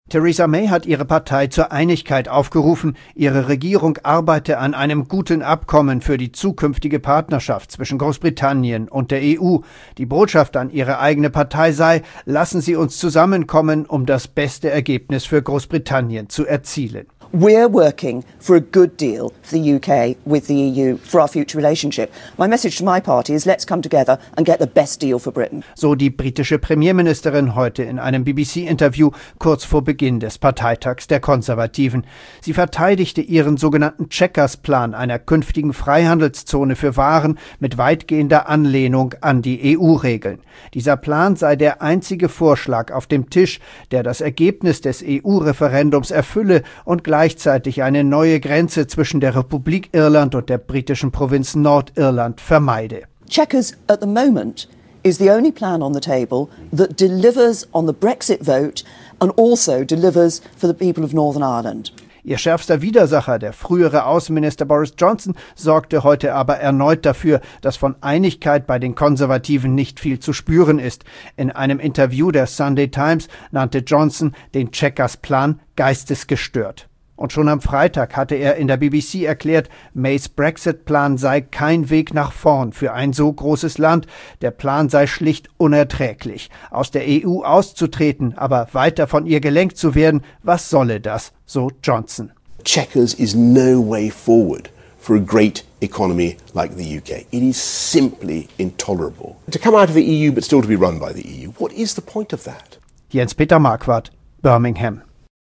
Theresa May hat ihre Partei zur Einigkeit aufgerufen. Ihre Regierung arbeite an einem guten Abkommen für die zukünftige Partnerschaft zwischen Großbritannien und der EU. Die Botschaft an ihre eigene Partei sei, lassen Sie uns zusammenkommen, um das beste Ergebnis für Großbritannien zu erzielen. We're working for a good deal for the UK with the EU for our future relationship. My message to my party is let's come together and get the best deal for Britain. So die britische Premierministerin heute in einem BBC-Interview kurz vor Beginn des Parteitags der Konservativen. Sie verteidigte ihren sogenannten Chequers-Plan einer künftigen Freihandelszone für Waren mit weitgehender Anlehnung an die EU-Regeln. Dieser Plan sei der einzige Vorschlag auf dem Tisch, der das Ergebnis des EU-Referendums erfülle und gleichzeitig eine neue Grenze zwischen der Republik Irland und der britischen Provinz Nordirland vermeide. Chequers at the moment is the only plan on the table that delivers on the Brexit vote and also delivers for the people of Northern Ireland. Ihr schärfster Widersacher, der frühere Außenminister Boris Johnson, sorgte heute aber erneut dafür, dass von Einigkeit bei den Konservativen nicht viel zu spüren ist. In einem Interview der Sunday Times nannte Johnson den Chequers-Plan geistesgestört. Und schon am Freitag hatte er in der BBC erklärt, Mays Brexit-Plan sei kein Weg nach vorn für ein so großes Land. Der Plan sei schlicht unerträglich. Aus der EU auszutreten, aber weiter von ihr gelenkt zu werden, was solle das, so Johnson. Chequers is no way forward for a great economy like the UK. It is simply intolerable. To come out of the EU but still to be run by the EU, what is the point of that? Jens-Peter Marquardt, Birmingham.